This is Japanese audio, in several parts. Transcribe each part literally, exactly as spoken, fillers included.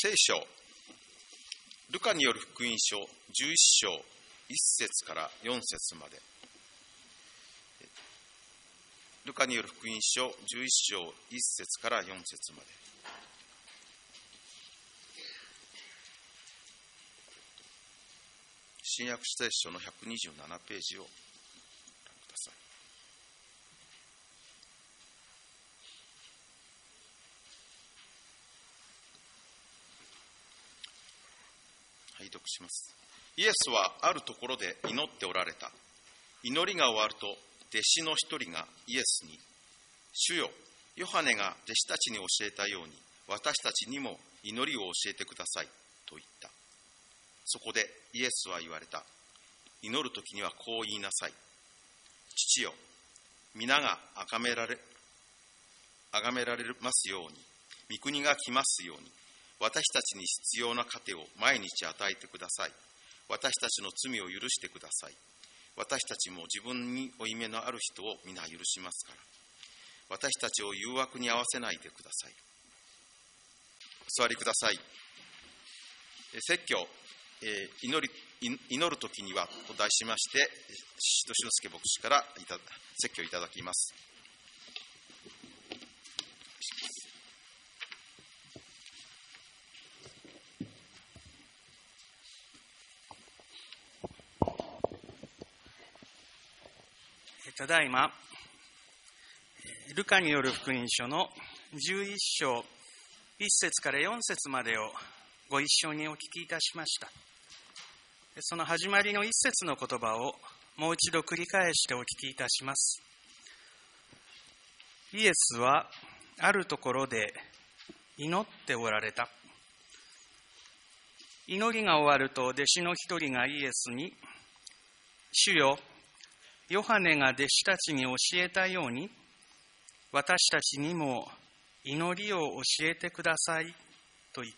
聖書、ルカによる福音書じゅういっ章いっ節からよん節まで。ルカによる福音書じゅういっ章いっ節からよん節まで。新約聖書のひゃくにじゅうななページをご覧ください。はい、読します。イエスはあるところで祈っておられた。祈りが終わると、弟子の一人がイエスに、主よ、ヨハネが弟子たちに教えたように、私たちにも祈りを教えてくださいと言った。そこでイエスは言われた。祈るときにはこう言いなさい。父よ、皆が崇められ、崇められますように、御国が来ますように、私たちに必要な糧を毎日与えてください。私たちの罪を許してください。私たちも自分に負い目のある人を皆許しますから。私たちを誘惑に合わせないでください。お座りください。説教、えー、祈り祈るときにはと題しまして、宍戸俊介牧師からいた説教いただきます。 ただいま、ルカによる福音書のじゅういっ章いっ節からよん節までをご一緒にお聞きいたしました。その始まりの一節の言葉をもう一度繰り返してお聞きいたします。イエスはあるところで祈っておられた。祈りが終わると、弟子の一人がイエスに、主よ、ヨハネが弟子たちに教えたように、私たちにも祈りを教えてくださいと言った。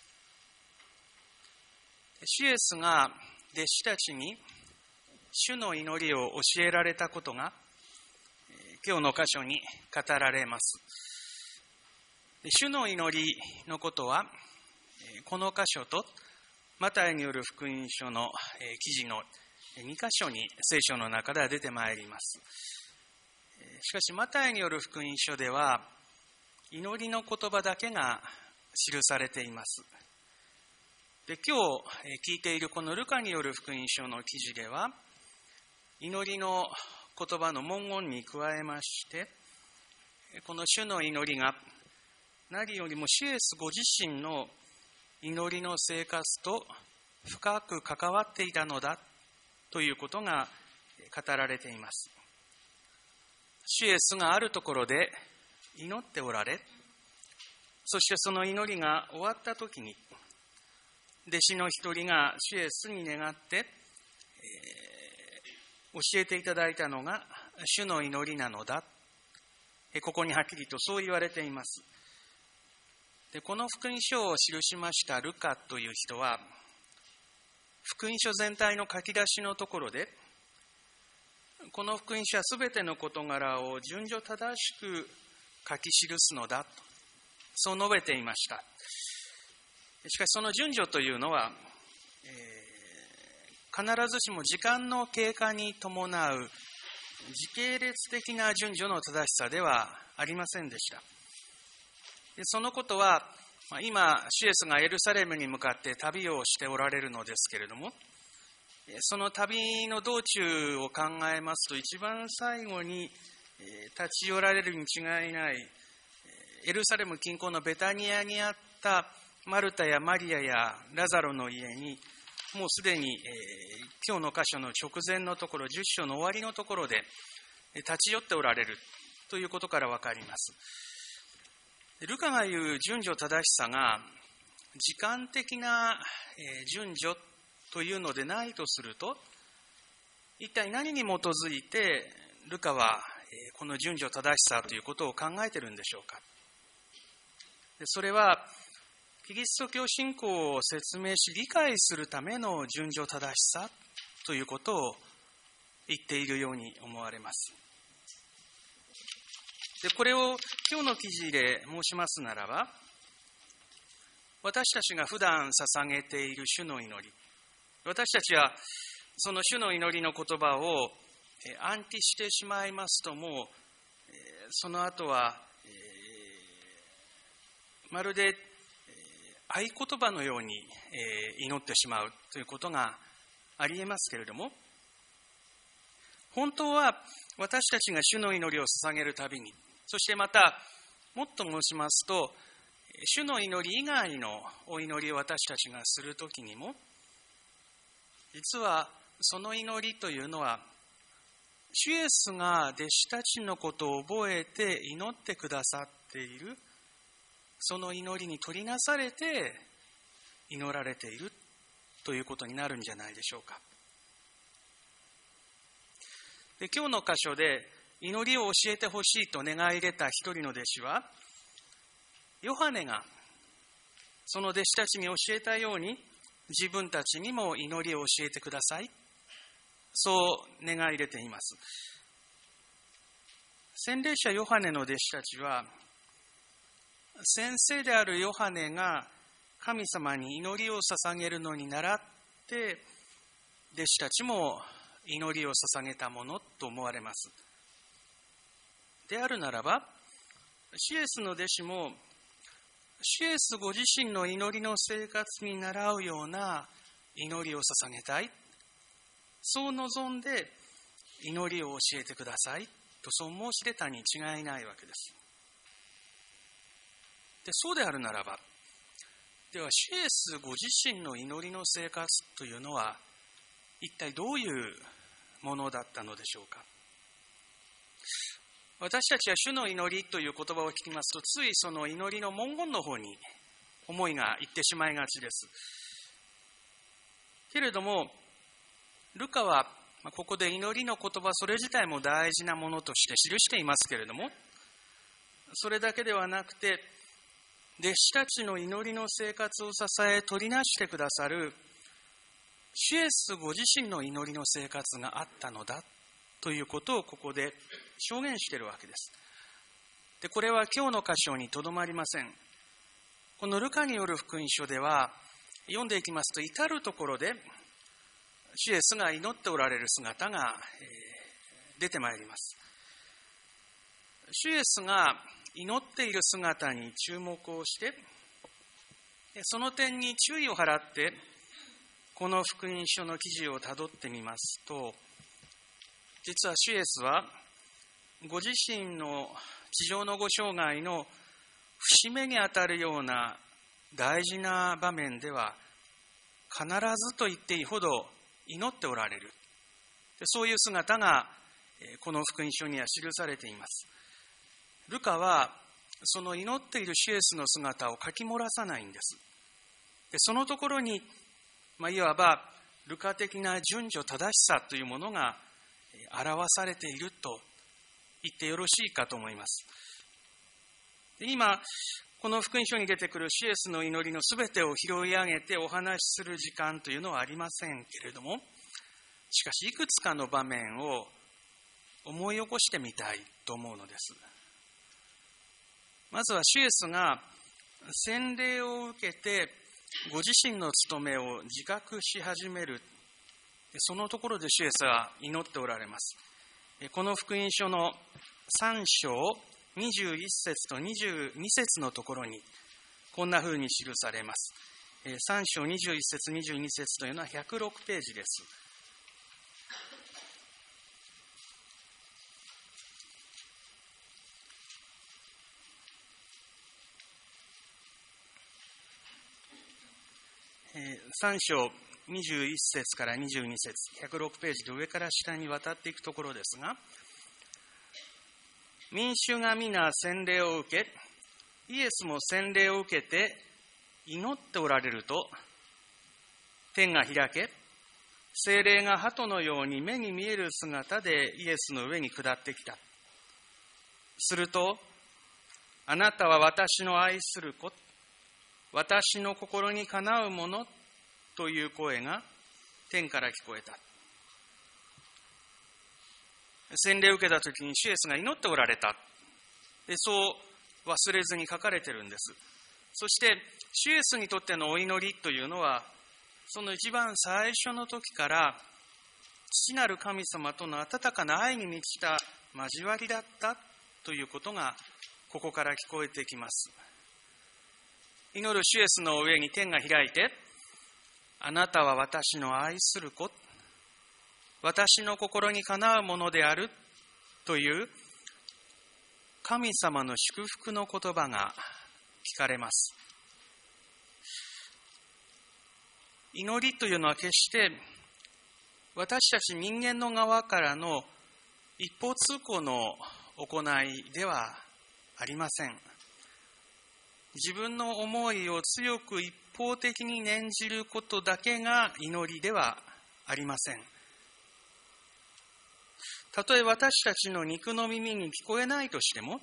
主イエスが弟子たちに主の祈りを教えられたことが今日の箇所に語られます。主の祈りのことはこの箇所とマタイによる福音書の記事のに箇所に聖書の中では出てまいります。しかしマタイによる福音書では祈りの言葉だけが記されています。で、今日聞いているこのルカによる福音書の記事では、祈りの言葉の文言に加えまして、この主の祈りが何よりも主イエスご自身の祈りの生活と深く関わっていたのだということが語られています。主イエスがあるところで祈っておられ、そしてその祈りが終わったときに、弟子の一人が主イエスに願って、えー、教えていただいたのが主の祈りなのだ。ここにはっきりとそう言われています。で、この福音書を記しましたルカという人は、福音書全体の書き出しのところで、この福音書はすべての事柄を順序正しく書き記すのだと、そう述べていました。しかしその順序というのは、えー、必ずしも時間の経過に伴う時系列的な順序の正しさではありませんでした。で、そのことは、今、主イエスがエルサレムに向かって旅をしておられるのですけれども、その旅の道中を考えますと、一番最後に立ち寄られるに違いないエルサレム近郊のベタニアにあったマルタやマリアやラザロの家に、もうすでに、えー、今日の箇所の直前のところ、じゅっ章の終わりのところで立ち寄っておられるということからわかります。ルカが言う順序正しさが時間的な、えー、順序というのでないとすると、一体何に基づいてルカは、えー、この順序正しさということを考えているんでしょうか。で、それはキリスト教信仰を説明し理解するための順序正しさということを言っているように思われます。で、これを今日の記事で申しますならば、 私たちが普段捧げている主の祈り、私たちはその主の祈りの言葉を暗記してしまいますと、もうその後はまるで合言葉のように祈ってしまうということがありえますけれども、本当は私たちが主の祈りを捧げるたびに、そしてまたもっと申しますと、主の祈り以外のお祈りを私たちがするときにも、実はその祈りというのは、主イエスが弟子たちのことを覚えて祈ってくださっている、その祈りに取りなされて祈られているということになるんじゃないでしょうか。で、今日の箇所で祈りを教えてほしいと願い入れた一人の弟子は、ヨハネがその弟子たちに教えたように、自分たちにも祈りを教えてください、そう願い入れています。洗礼者ヨハネの弟子たちは、先生であるヨハネが神様に祈りを捧げるのに倣って、弟子たちも祈りを捧げたものと思われます。であるならば、主イエスの弟子も、主イエスご自身の祈りの生活に倣うような祈りを捧げたい、そう望んで祈りを教えてくださいとそう申し出たに違いないわけです。で、そうであるならば、では主イエスご自身の祈りの生活というのは一体どういうものだったのでしょうか。私たちは主の祈りという言葉を聞きますと、ついその祈りの文言の方に思いがいってしまいがちです。けれども、ルカはここで祈りの言葉それ自体も大事なものとして記していますけれども、それだけではなくて、弟子たちの祈りの生活を支え取りなしてくださる主イエスご自身の祈りの生活があったのだということをここで証言しているわけです。で、これは今日の箇所にとどまりません。このルカによる福音書では読んでいきますと、至るところで主イエスが祈っておられる姿が出てまいります。主イエスが祈っている姿に注目をして、その点に注意を払ってこの福音書の記事をたどってみますと、実は主イエスはご自身の地上のご生涯の節目にあたるような大事な場面では必ずと言っていいほど祈っておられる、そういう姿がこの福音書には記されています。ルカはその祈っている主イエスの姿を書き漏らさないんです。で、そのところに、まあ、いわばルカ的な順序正しさというものが表されていると言ってよろしいかと思います。で、今この福音書に出てくる主イエスの祈りのすべてを拾い上げてお話しする時間というのはありませんけれども、しかしいくつかの場面を思い起こしてみたいと思うのです。まずは主イエスが洗礼を受けてご自身の務めを自覚し始める、そのところで主イエスは祈っておられます。この福音書のさん章にじゅういっ節とにじゅうに節のところにこんなふうに記されます。さん章にじゅういっ節にじゅうに節というのはひゃくろくページです。さん章にじゅういっ節からにじゅうに節、ひゃくろくページで上から下に渡っていくところですが、民衆が皆洗礼を受け、イエスも洗礼を受けて祈っておられると、天が開け、聖霊が鳩のように目に見える姿でイエスの上に下ってきた。すると、あなたは私の愛する子、私の心にかなうものという声が天から聞こえた。洗礼を受けたときに主イエスが祈っておられた。で、そう忘れずに書かれているんです。そして主イエスにとってのお祈りというのは、その一番最初の時から父なる神様との温かな愛に満ちた交わりだったということがここから聞こえてきます。祈る主イエスの上に天が開いて、あなたは私の愛する子、私の心にかなうものであるという神様の祝福の言葉が聞かれます。祈りというのは決して私たち人間の側からの一方通行の行いではありません。自分の思いを強く一方的に念じることだけが祈りではありません。たとえ私たちの肉の耳に聞こえないとしても、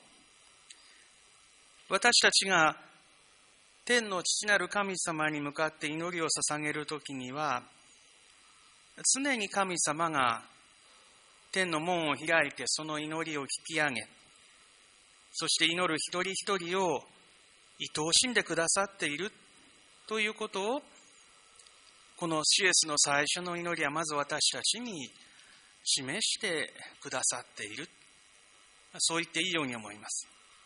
私たちが天の父なる神様に向かって祈りを捧げるときには、常に神様が天の門を開いてその祈りを聞き上げ、そして祈る一人一人を愛おしんでくださっているということを、この主イエスの最初の祈りはまず私たちに示してくださっている。そう言っていいように思います。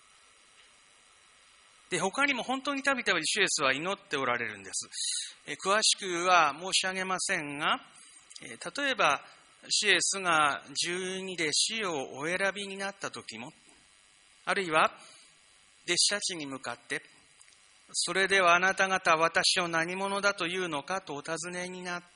で、他にも本当にたびたび主イエスは祈っておられるんです。え詳しくは申し上げませんが、え例えば主イエスが十二弟子をお選びになった時も、あるいは弟子たちに向かって、それではあなた方は私を何者だというのかとお尋ねになって、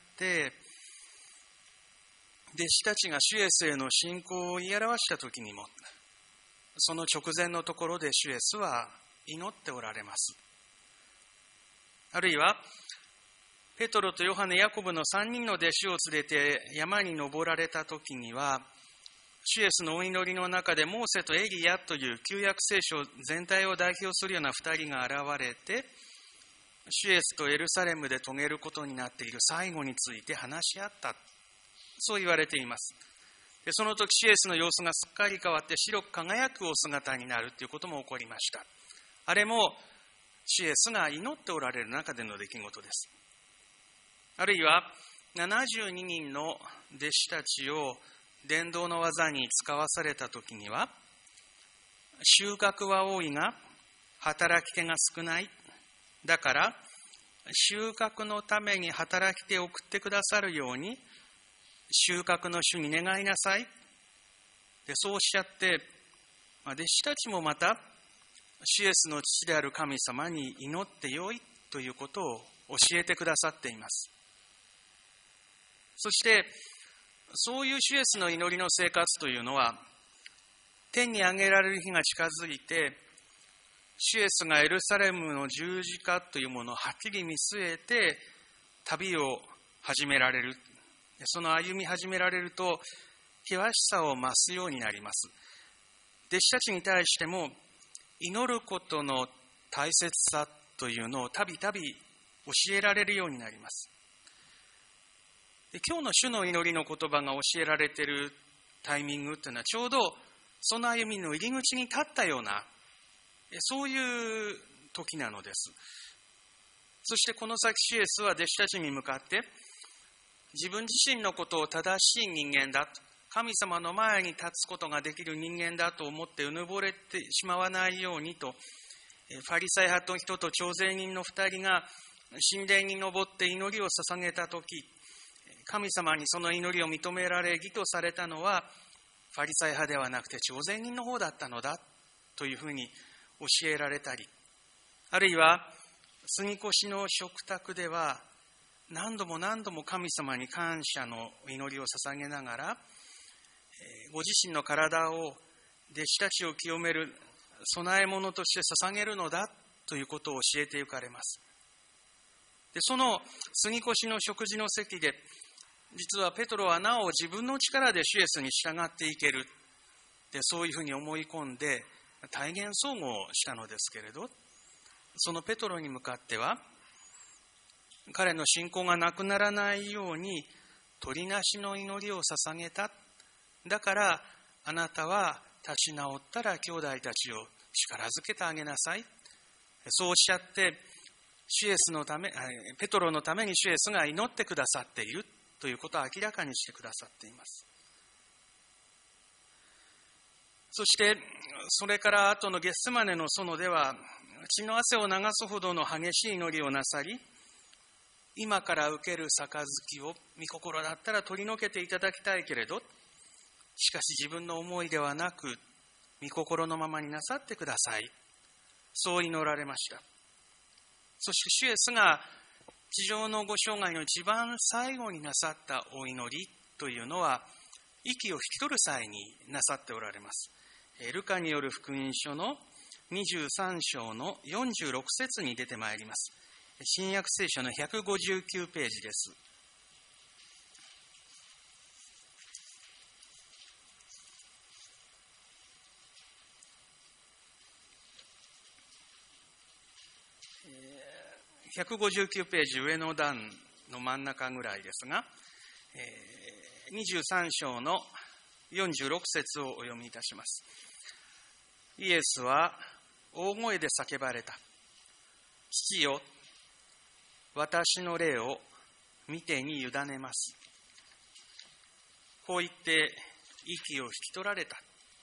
弟子たちが主イエスへの信仰を言い表した時にも、その直前のところで主イエスは祈っておられます。あるいはペトロとヨハネ、ヤコブの三人の弟子を連れて山に登られた時には、主イエスのお祈りの中でモーセとエリヤという旧約聖書全体を代表するような二人が現れて、主イエスとエルサレムで遂げることになっている最後について話し合った、そう言われています。でその時主イエスの様子がすっかり変わって白く輝くお姿になるということも起こりました。あれも主イエスが祈っておられる中での出来事です。あるいはななじゅうににんの弟子たちを伝道の技に使わされた時には、収穫は多いが働き手が少ない。だから収穫のために働き手を送ってくださるように収穫の主に願いなさい。でそうおっしゃって、弟子たちもまた主イエスの父である神様に祈ってよいということを教えてくださっています。そしてそういう主イエスの祈りの生活というのは、天に上げられる日が近づいて、主イエスがエルサレムの十字架というものをはっきり見据えて旅を始められる。その歩み始められると険しさを増すようになります。弟子たちに対しても祈ることの大切さというのをたびたび教えられるようになります。で今日の主の祈りの言葉が教えられているタイミングというのは、ちょうどその歩みの入り口に立ったような、そういう時なのです。そしてこの先主イエスは弟子たちに向かって、自分自身のことを正しい人間だと、神様の前に立つことができる人間だと思ってうぬぼれてしまわないようにと、ファリサイ派の人と徴税人の二人が神殿に登って祈りを捧げたとき、神様にその祈りを認められ義とされたのはファリサイ派ではなくて徴税人の方だったのだというふうに教えられたり、あるいは杉越の食卓では何度も何度も神様に感謝の祈りを捧げながら、ご自身の体を弟子たちを清める供え物として捧げるのだということを教えてゆかれます。でその杉越の食事の席で、実はペトロはなお自分の力で主イエスに従っていける、でそういうふうに思い込んで体現相互したのですけれど、そのペトロに向かっては、彼の信仰がなくならないように取りなしの祈りを捧げた。だからあなたは立ち直ったら兄弟たちを力づけてあげなさい。そうおっしゃって、 主イエスのため、ペトロのために主イエスが祈ってくださっているということを明らかにしてくださっています。そして、それから後のゲッセマネの園では、血の汗を流すほどの激しい祈りをなさり、今から受ける杯を御心だったら取り除けていただきたいけれど、しかし自分の思いではなく、御心のままになさってください。そう祈られました。そして主イエスが地上のご生涯の一番最後になさったお祈りというのは、息を引き取る際になさっておられます。ルカによる福音書のにじゅうさん章のよんじゅうろく節に出てまいります。新約聖書のひゃくごじゅうきゅうページです。ひゃくごじゅうきゅうページ上の段の真ん中ぐらいですが、にじゅうさん章のよんじゅうろく節をお読みいたします。イエスは大声で叫ばれた。父よ、私の霊を御手に委ねます。こう言って息を引き取られた。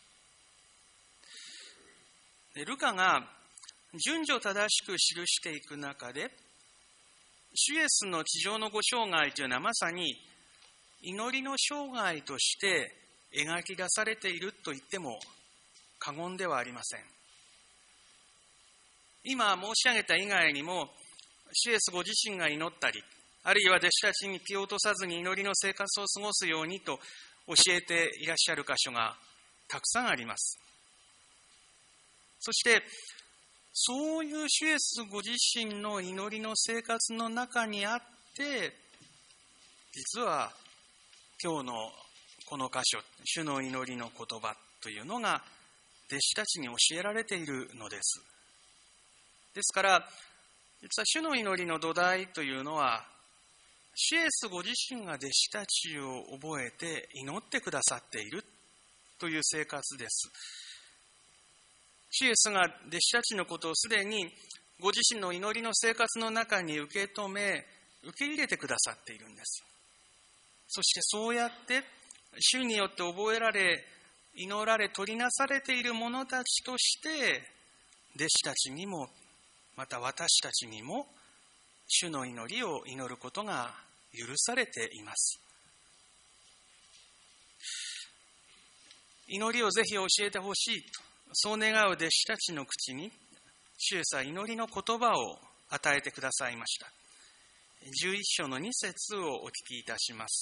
でルカが順序正しく記していく中で、主イエスの地上のご生涯というのはまさに祈りの生涯として描き出されていると言っても過言ではありません。今申し上げた以外にも、主イエスご自身が祈ったり、あるいは弟子たちに気を落とさずに祈りの生活を過ごすようにと教えていらっしゃる箇所がたくさんあります。そしてそういう主イエスご自身の祈りの生活の中にあって、実は今日のこの箇所、主の祈りの言葉というのが弟子たちに教えられているのです。ですから、実は主の祈りの土台というのは、主イエスご自身が弟子たちを覚えて祈ってくださっているという生活です。主イエスが弟子たちのことをすでにご自身の祈りの生活の中に受け止め、受け入れてくださっているんです。そしてそうやって主によって覚えられ、祈られ、取りなされている者たちとして、弟子たちにも、また私たちにも、主の祈りを祈ることが許されています。祈りをぜひ教えてほしいと、そう願う弟子たちの口に、主イエスは祈りの言葉を与えてくださいました。じゅういっ章のに節をお聞きいたします。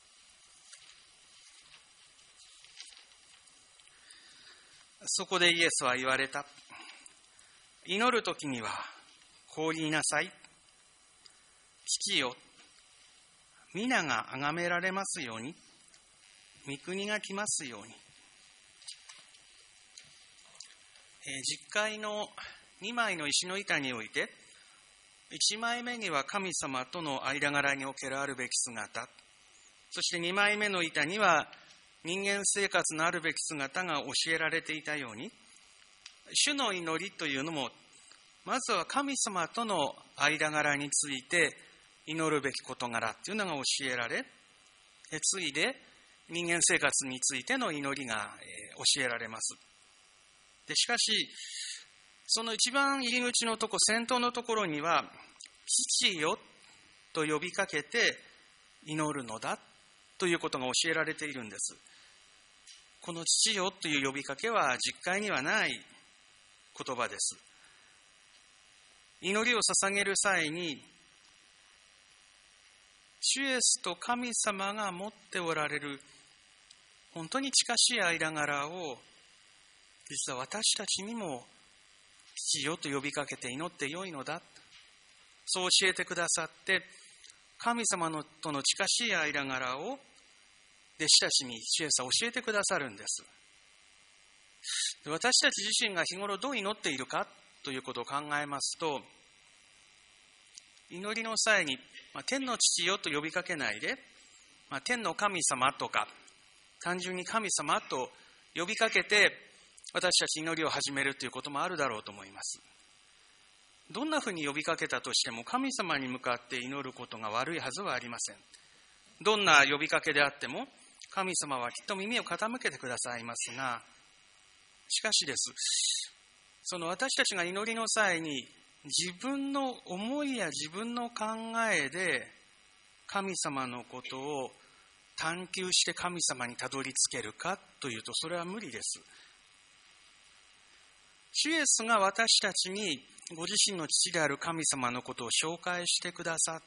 そこでイエスは言われた。祈るときにはこう言いなさい。父よ、皆が崇められますように、御国が来ますように。実会のにまいの石の板において、いちまいめには神様との間柄におけるあるべき姿、そしてにまいめの板には人間生活のあるべき姿が教えられていたように、主の祈りというのも、まずは神様との間柄について祈るべき事柄というのが教えられ、次いで人間生活についての祈りが教えられます。でしかし、その一番入り口のとこ、先頭のところには、父よと呼びかけて祈るのだということが教えられているんです。この父よという呼びかけは実会にはない言葉です。祈りを捧げる際に、主イエスと神様が持っておられる本当に近しい間柄を、実は私たちにも父よと呼びかけて祈ってよいのだ、そう教えてくださって、神様のとの近しい間柄を弟子たちに主イエスは教えてくださるんです。私たち自身が日頃どう祈っているかということを考えますと、祈りの際に、まあ、天の父よと呼びかけないで、まあ、天の神様とか単純に神様と呼びかけて私たち祈りを始めるということもあるだろうと思います。 どんなふうに呼びかけたとしても神様に向かって祈ることが悪いはずはありません。どんな呼びかけであっても神様はきっと耳を傾けてくださいますが、しかしです、その私たちが祈りの際に自分の思いや自分の考えで神様のことを探求して神様にたどり着けるかというと、それは無理です。主イエスが私たちにご自身の父である神様のことを紹介してくださって、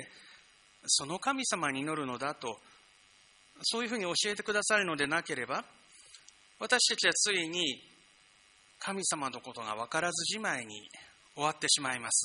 その神様に祈るのだと、そういうふうに教えてくださるのでなければ、私たちはついに神様のことが分からずじまいに終わってしまいます。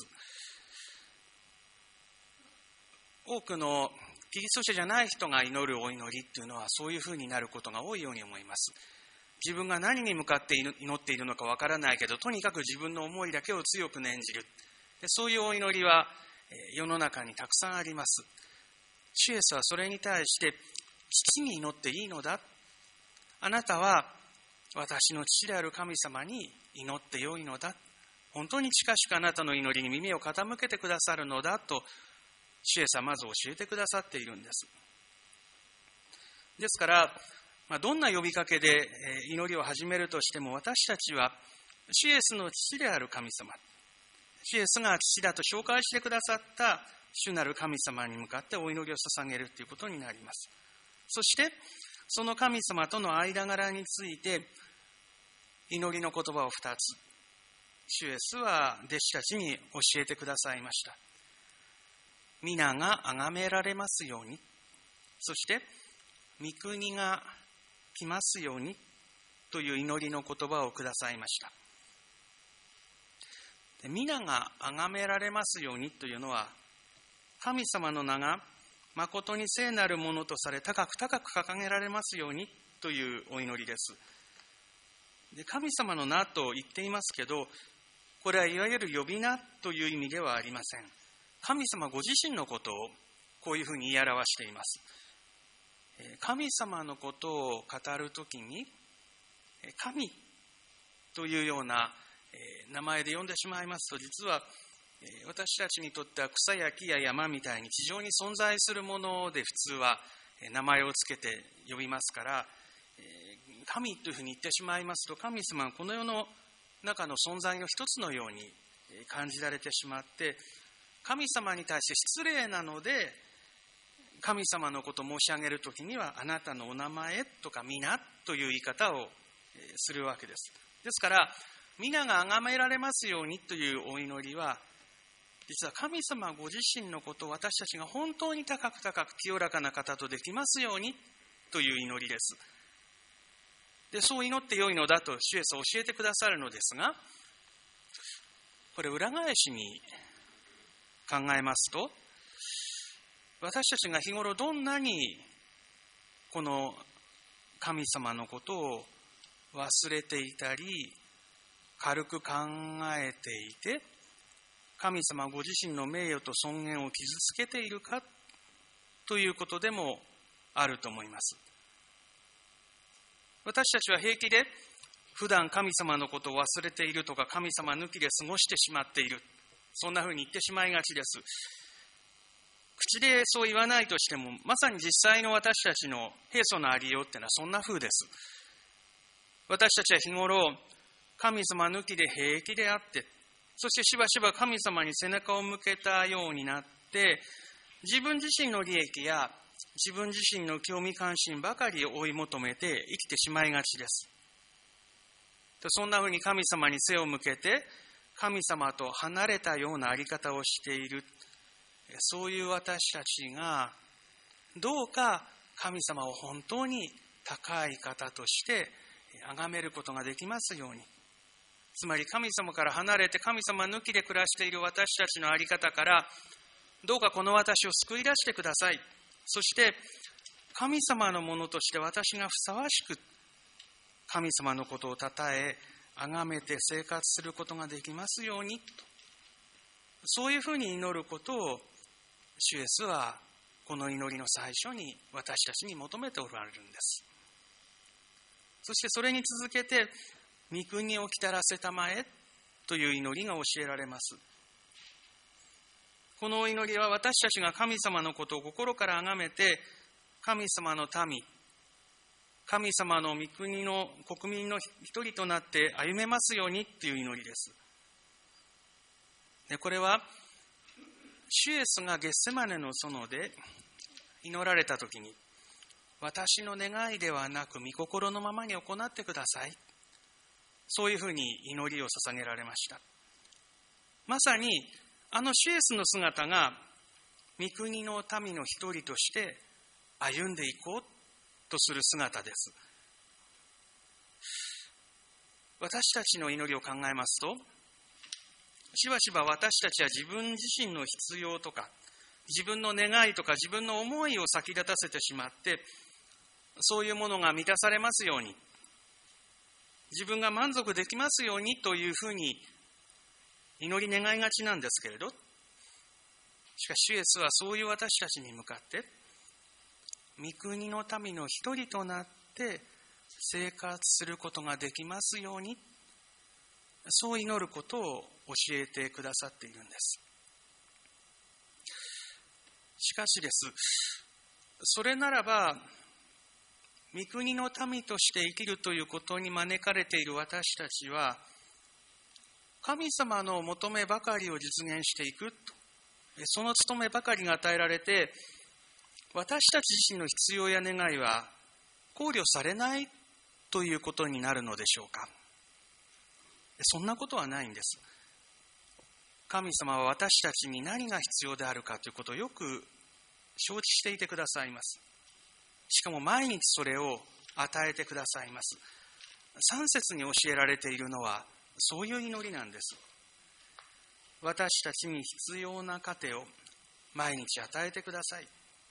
多くのキリスト者じゃない人が祈るお祈りっていうのはそういうふうになることが多いように思います。自分が何に向かって祈っているのかわからないけど、とにかく自分の思いだけを強く念じる。でそういうお祈りは世の中にたくさんあります。主イエスはそれに対して、父に祈っていいのだ。あなたは私の父である神様に祈ってよいのだ。本当に近しくあなたの祈りに耳を傾けてくださるのだと、主イエスはまず教えてくださっているんです。ですから、まあ、どんな呼びかけで祈りを始めるとしても、私たちは主イエスの父である神様、主イエスが父だと紹介してくださった主なる神様に向かってお祈りを捧げるということになります。そしてその神様との間柄について祈りの言葉をふたつ、主イエスは弟子たちに教えてくださいました。皆が崇められますように、そして御国が来ますようにという祈りの言葉をくださいました。で皆が崇められますようにというのは、神様の名が誠に聖なるものとされ高く高く掲げられますようにというお祈りです。で神様の名と言っていますけど、これはいわゆる呼び名という意味ではありません。神様ご自身のことをこういうふうに言い表しています。神様のことを語るときに、神というような名前で呼んでしまいますと、実は私たちにとっては草や木や山みたいに地上に存在するもので普通は名前をつけて呼びますから、神というふうに言ってしまいますと、神様はこの世の中の存在の一つのように感じられてしまって、神様に対して失礼なので、神様のことを申し上げるときには、あなたのお名前とか皆という言い方をするわけです。ですから、皆が崇められますようにというお祈りは、実は神様ご自身のことを私たちが本当に高く高く清らかな方とできますようにという祈りです。で、そう祈ってよいのだと主イエスは教えてくださるのですが、これ裏返しに考えますと、私たちが日頃どんなにこの神様のことを忘れていたり軽く考えていて、神様ご自身の名誉と尊厳を傷つけているかということでもあると思います。私たちは平気で普段神様のことを忘れているとか、神様抜きで過ごしてしまっている、そんなふうに言ってしまいがちです。口でそう言わないとしても、まさに実際の私たちの平素のありようっていうのはそんな風です。私たちは日頃神様抜きで平気であって、そしてしばしば神様に背中を向けたようになって、自分自身の利益や自分自身の興味関心ばかりを追い求めて生きてしまいがちです。そんな風に神様に背を向けて神様と離れたようなあり方をしている、そういう私たちがどうか神様を本当に高い方として崇めることができますように。つまり神様から離れて神様抜きで暮らしている私たちのあり方から、どうかこの私を救い出してください。そして神様のものとして私がふさわしく神様のことをたたえ崇めて生活することができますようにと、そういうふうに祈ることを主イエスはこの祈りの最初に私たちに求めておられるんです。そしてそれに続けて、御国を来たらせたまえという祈りが教えられます。 この祈りは私たちが神様のことを心から崇めて、神様の民、神様の御国の国民の一人となって歩めますようにっていう祈りです。で、これは主イエスがゲッセマネの園で祈られたときに、私の願いではなく御心のままに行ってください、そういうふうに祈りを捧げられました。まさにあの主イエスの姿が御国の民の一人として歩んでいこうとする姿です。私たちの祈りを考えますと、しばしば私たちは自分自身の必要とか自分の願いとか自分の思いを先立たせてしまって、そういうものが満たされますように、自分が満足できますようにというふうに祈り願いがちなんですけれど、しかし主イエスはそういう私たちに向かって、御国の民の一人となって生活することができますように、そう祈ることを教えてくださっているんです。しかしです、それならば御国の民として生きるということに招かれている私たちは、神様の求めばかりを実現していく、その務めばかりが与えられて、私たち自身の必要や願いは考慮されないということになるのでしょうか。そんなことはないんです。神様は私たちに何が必要であるかということをよく承知していてくださいます。しかも毎日それを与えてくださいます。さん節に教えられているのはそういう祈りなんです。私たちに必要な糧を毎日与えてください。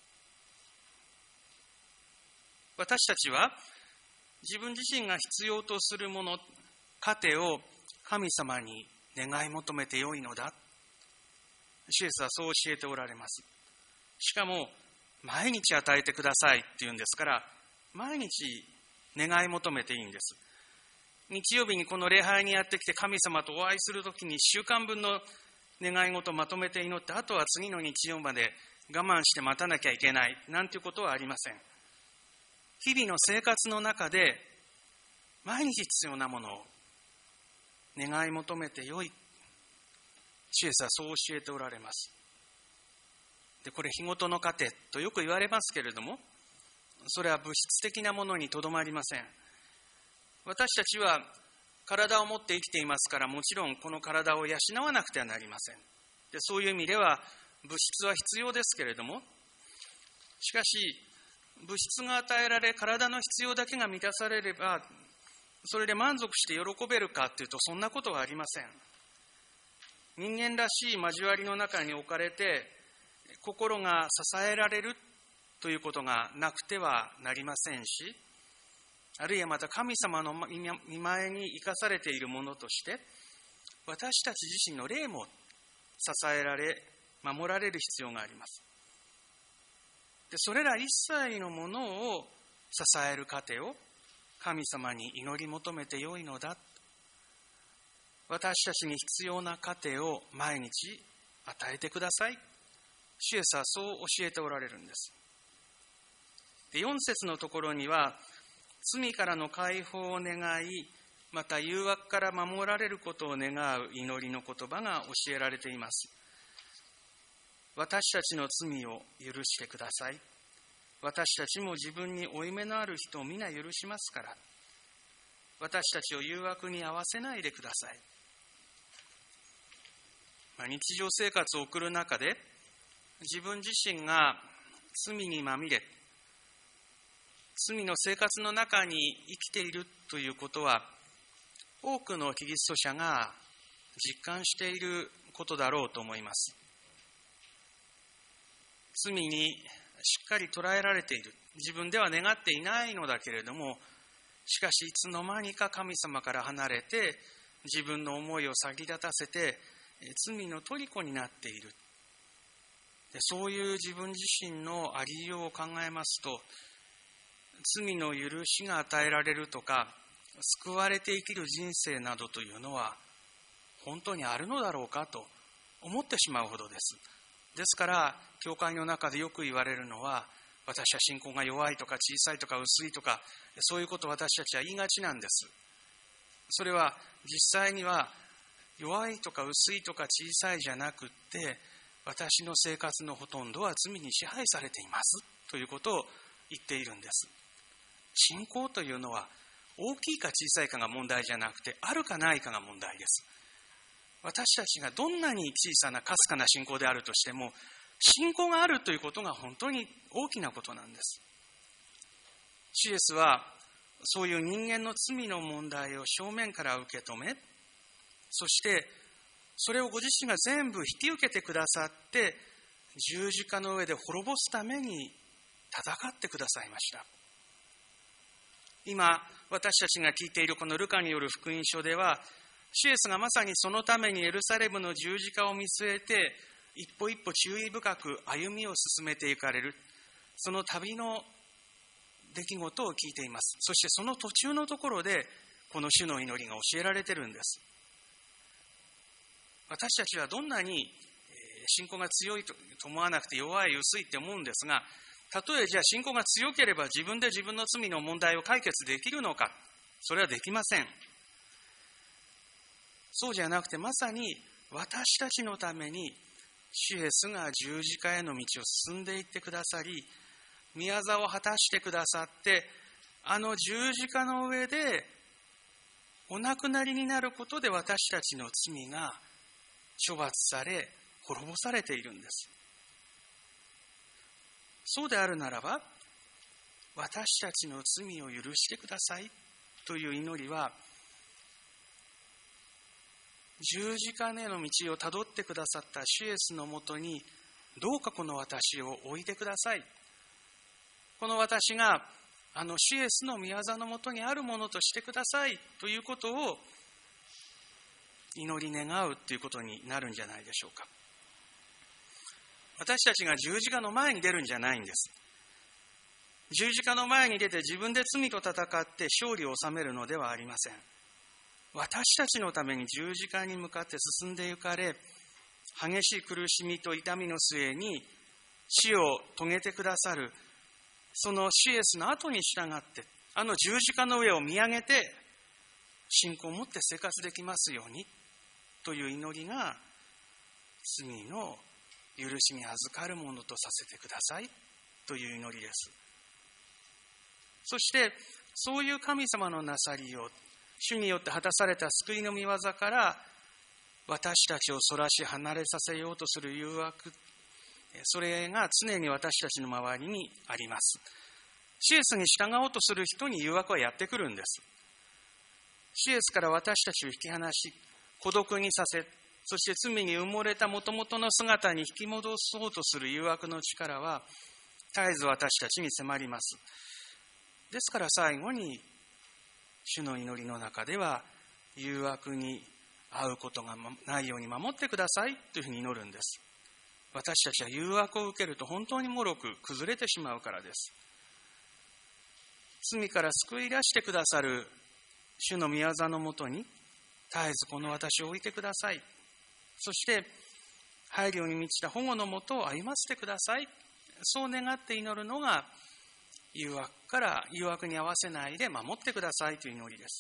私たちは自分自身が必要とするもの、糧を神様に願い求めてよいのだ。主イエスはそう教えておられます。しかも毎日与えてくださいって言うんですから、毎日願い求めていいんです。日曜日にこの礼拝にやってきて神様とお会いするときにいっしゅうかんぶんの願い事をまとめて祈って、あとは次の日曜まで我慢して待たなきゃいけないなんていうことはありません。日々の生活の中で毎日必要なものを願い求めてよい。主イエスはそう教えておられます。で、これ日ごとの糧とよく言われますけれども、それは物質的なものにとどまりません。私たちは体を持って生きていますから、もちろんこの体を養わなくてはなりません。で、そういう意味では物質は必要ですけれども、しかし物質が与えられ体の必要だけが満たされればそれで満足して喜べるかというと、そんなことはありません。人間らしい交わりの中に置かれて心が支えられるということがなくてはなりませんし、あるいはまた神様の御前に生かされているものとして私たち自身の霊も支えられ守られる必要があります。で、それら一切のものを支える糧を神様に祈り求めてよいのだ。私たちに必要な糧を毎日与えてください。主イエスはそう教えておられるんです。で、よん節のところには罪からの解放を願い、また誘惑から守られることを願う祈りの言葉が教えられています。私たちの罪を許してください。私たちも自分に負い目のある人を皆許しますから、私たちを誘惑に合わせないでください。まあ、日常生活を送る中で自分自身が罪にまみれ、罪の生活の中に生きているということは多くのキリスト者が実感していることだろうと思います。罪にしっかり捉えられている、自分では願っていないのだけれども、しかしいつの間にか神様から離れて自分の思いを先立たせて罪の虜になっている。で、そういう自分自身のありようを考えますと、罪の許しが与えられるとか救われて生きる人生などというのは本当にあるのだろうかと思ってしまうほどです。 ですから、教会の中でよく言われるのは、私は信仰が弱いとか小さいとか薄いとか、そういうことを私たちは言いがちなんです。それは実際には弱いとか薄いとか小さいじゃなくって、私の生活のほとんどは罪に支配されていますということを言っているんです。信仰というのは大きいか小さいかが問題じゃなくて、あるかないかが問題です。私たちがどんなに小さなかすかな信仰であるとしても、信仰があるということが本当に大きなことなんです。シエスはそういう人間の罪の問題を正面から受け止め、そしてそれをご自身が全部引き受けてくださって、十字架の上で滅ぼすために戦ってくださいました。今私たちが聞いているこのルカによる福音書では、シエスがまさにそのためにエルサレムの十字架を見据えて、一歩一歩注意深く歩みを進めていかれる、その旅の出来事を聞いています。そしてその途中のところでこの主の祈りが教えられているんです。私たちはどんなに信仰が強いと思わなくて弱い薄いって思うんですが、たとえじゃあ信仰が強ければ自分で自分の罪の問題を解決できるのか、それはできません。そうじゃなくて、まさに私たちのために主イエスが十字架への道を進んでいってくださり、宮座を果たしてくださって、あの十字架の上でお亡くなりになることで私たちの罪が処罰され滅ぼされているんです。そうであるならば、私たちの罪を許してくださいという祈りは、十字架への道をたどってくださった主イエスのもとに、どうかこの私を置いてください。この私があの主イエスの御業のもとにあるものとしてくださいということを祈り願うということになるんじゃないでしょうか。私たちが十字架の前に出るんじゃないんです。十字架の前に出て自分で罪と戦って勝利を収めるのではありません。私たちのために十字架に向かって進んで行かれ、激しい苦しみと痛みの末に死を遂げてくださる、その主イエスの後に従って、あの十字架の上を見上げて、信仰を持って生活できますようにという祈りが、罪の許しに預かるものとさせてくださいという祈りです。そして、そういう神様のなさりを、主によって果たされた救いの御業から私たちをそらし離れさせようとする誘惑、それが常に私たちの周りにあります。シエスに従おうとする人に誘惑はやってくるんです。シエスから私たちを引き離し、孤独にさせ、そして罪に埋もれた元々の姿に引き戻そうとする誘惑の力は絶えず私たちに迫ります。ですから最後に主の祈りの中では、誘惑に遭うことがないように守ってくださいというふうに祈るんです。私たちは誘惑を受けると本当に脆く崩れてしまうからです。罪から救い出してくださる主の御業のもとに、絶えずこの私を置いてください。そして配慮に満ちた保護のもとを歩ませてください。そう願って祈るのが、誘惑から誘惑に合わせないで守ってくださいという祈りです。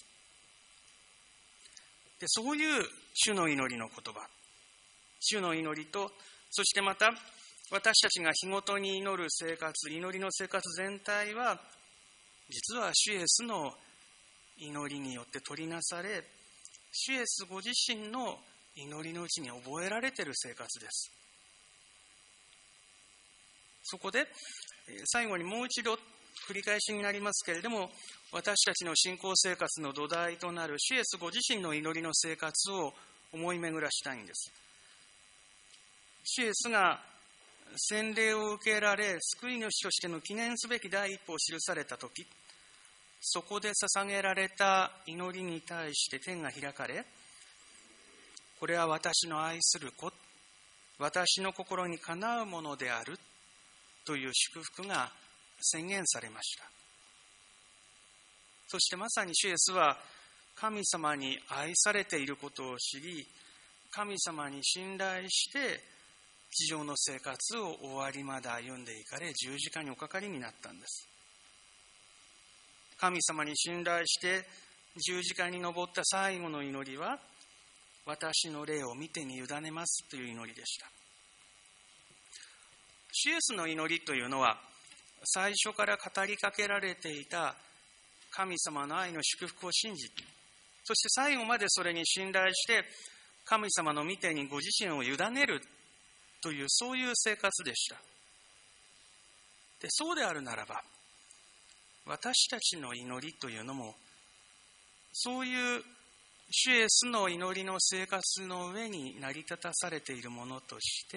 で、そういう主の祈りの言葉、主の祈りと、そしてまた私たちが日ごとに祈る生活、祈りの生活全体は、実は主イエスの祈りによって取りなされ、主イエスご自身の祈りのうちに覚えられている生活です。そこで最後にもう一度繰り返しになりますけれども、私たちの信仰生活の土台となる主イエスご自身の祈りの生活を思い巡らしたいんです。主イエスが洗礼を受けられ、救い主としての記念すべき第一歩を記されたとき、そこで捧げられた祈りに対して天が開かれ、これは私の愛する子、私の心にかなうものであるという祝福が宣言されました。そしてまさに主イエスは神様に愛されていることを知り、神様に信頼して地上の生活を終わりまで歩んでいかれ、十字架におかかりになったんです。神様に信頼して十字架に登った最後の祈りは、私の霊を見てに委ねますという祈りでした。主イエスの祈りというのは、最初から語りかけられていた神様の愛の祝福を信じ、そして最後までそれに信頼して神様の御手にご自身を委ねるという、そういう生活でした。で、そうであるならば、私たちの祈りというのもそういう主イエスの祈りの生活の上に成り立たされているものとして、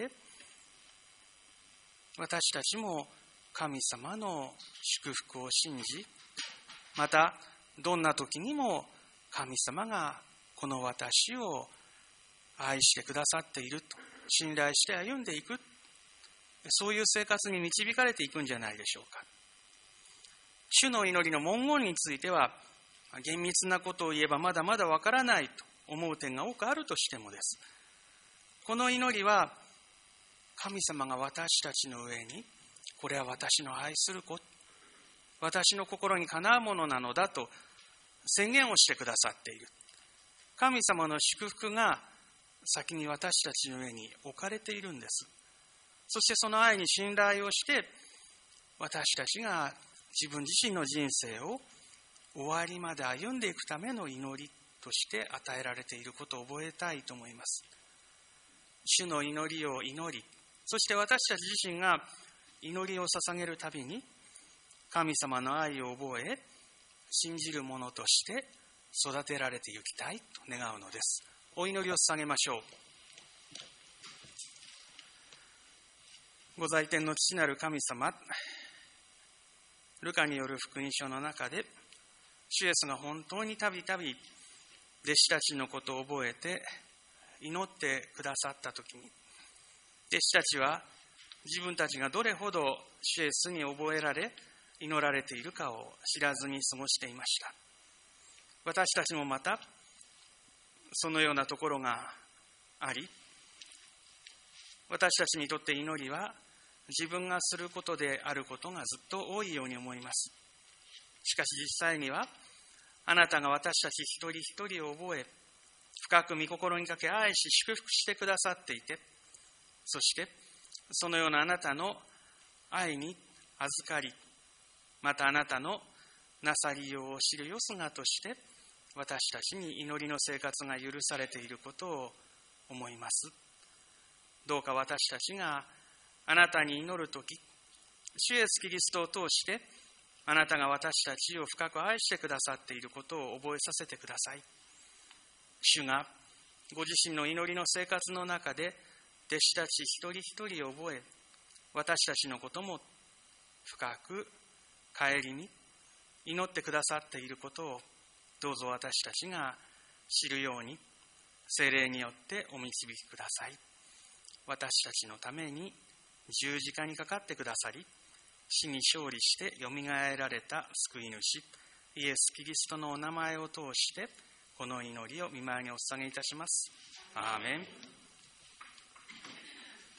私たちも神様の祝福を信じ、またどんな時にも神様がこの私を愛してくださっていると信頼して歩んでいく、そういう生活に導かれていくんじゃないでしょうか。主の祈りの文言については、厳密なことを言えばまだまだわからないと思う点が多くあるとしてもです。この祈りは、神様が私たちの上に、これは私の愛する子、私の心にかなうものなのだと宣言をしてくださっている。神様の祝福が先に私たちの上に置かれているんです。そしてその愛に信頼をして、私たちが自分自身の人生を終わりまで歩んでいくための祈りとして与えられていることを覚えたいと思います。主の祈りを祈り、そして私たち自身が祈りを捧げるたびに、神様の愛を覚え、信じる者として育てられていきたいと願うのです。お祈りを捧げましょう。ご在天の父なる神様、ルカによる福音書の中で、主イエスが本当にたびたび弟子たちのことを覚えて祈ってくださったときに、弟子たちは自分たちがどれほど主イエスに覚えられ祈られているかを知らずに過ごしていました。私たちもまたそのようなところがあり、私たちにとって祈りは自分がすることであることがずっと多いように思います。しかし実際には、あなたが私たち一人一人を覚え、深く御心にかけ愛し祝福してくださっていて、そしてそのようなあなたの愛に預かり、またあなたのなさりようを知るよすがとして、私たちに祈りの生活が許されていることを思います。どうか私たちがあなたに祈るとき、主イエスキリストを通してあなたが私たちを深く愛してくださっていることを覚えさせてください。主がご自身の祈りの生活の中で弟子たち一人一人を覚え、私たちのことも深く顧み祈ってくださっていることを、どうぞ私たちが知るように聖霊によってお導きください。私たちのために十字架にかかってくださり、死に勝利してよみがえられた救い主イエス・キリストのお名前を通してこの祈りを御前にお捧げいたします。アーメン。